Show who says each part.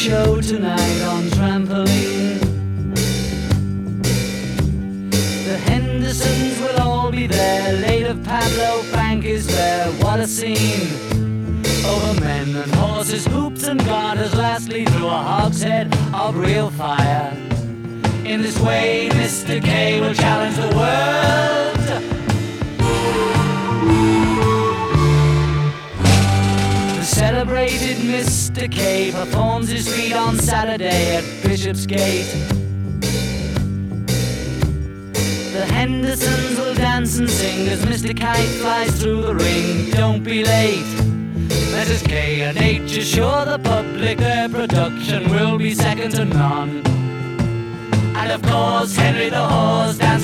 Speaker 1: show tonight on trampoline. The Hendersons will all be there. Late of Pablo Frank is there. What a scene! Over men and horses, hoops and garters, lastly through a hogshead of real fire. In this way, Mr. K will challenge the world. The celebrated Mr. K performs his feat on Saturday at Bishopsgate. The Hendersons will dance and sing as Mr. Kite flies through the ring. Don't be late. Messrs. K and H assure the public their production will be second to none. And of course, Henry the Horse dances